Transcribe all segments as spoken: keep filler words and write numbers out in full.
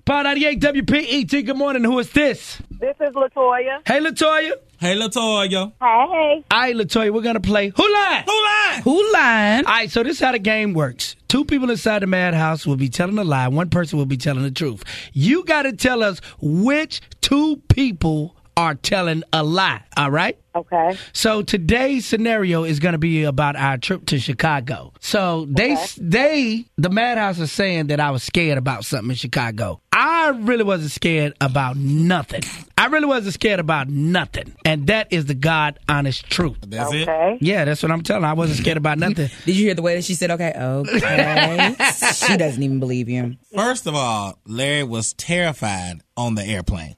Power ninety-eight W P E T. Good morning. Who is this? This is LaToya. Hey, LaToya. Hey, LaToya. Hey. All right, LaToya, we're going to play Who Lying? Who lying? Who lying? All right, so this is how the game works. Two people inside the madhouse will be telling a lie. One person will be telling the truth. You got to tell us which two people are telling a lie, all right? Okay. So today's scenario is going to be about our trip to Chicago. So they, Okay. they, the madhouse is saying that I was scared about something in Chicago. I really wasn't scared about nothing. I really wasn't scared about nothing. And that is the God honest truth. That's it? Okay. Yeah, that's what I'm telling. I wasn't scared about nothing. Did you hear the way that she said, okay, okay? She doesn't even believe you. First of all, Larry was terrified on the airplane.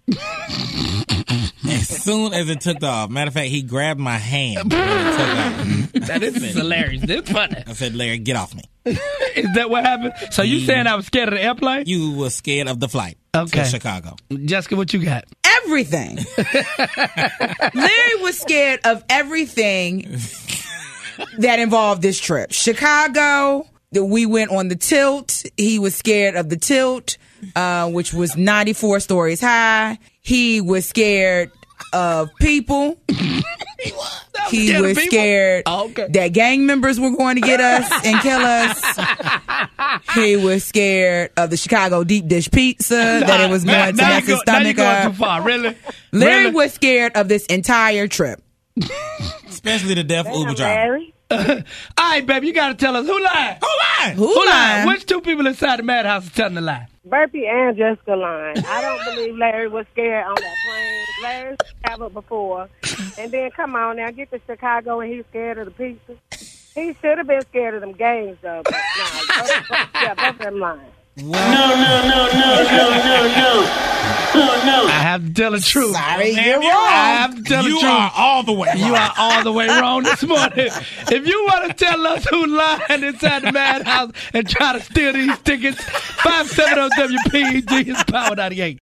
As soon as it took off, matter of fact, he grabbed my hand when it took off. Now, this is hilarious. This is funny. I said, Larry, get off me. Is that what happened? So you saying I was scared of the airplane? You were scared of the flight Okay. to Chicago. Jessica, what you got? Everything. Larry was scared of everything that involved this trip. Chicago, that we went on the tilt. He was scared of the tilt, uh, which was ninety-four stories high. He was scared of people. he was. He scared of was people? scared Oh, okay. that gang members were going to get us and kill us. He was scared of the Chicago deep dish pizza, that it was now, going to now mess you his go, now you stomach going up. too far. Really? Larry Really? was scared of this entire trip. Especially the deaf Uber Damn, driver. Larry. All right, baby, you got to tell us who lied. Who lying? Who, Who lied? lying? Which two people inside the madhouse are telling the lie? Burpee and Jessica lying. I don't believe Larry was scared on that plane. Larry's traveled before. And then, come on now, get to Chicago and he's scared of the pizza. He should have been scared of them games, though. But no, both, both, yeah, both of them lying. No, no, no, no, no, no, no. Oh, no. I have to tell the truth. Sorry, Man, you're you wrong. I have to tell the You truth. are all the way You wrong. are all the way wrong this morning. If you want to tell us who lying inside the madhouse and try to steal these tickets, five seven zero W P E G is Power ninety-eight.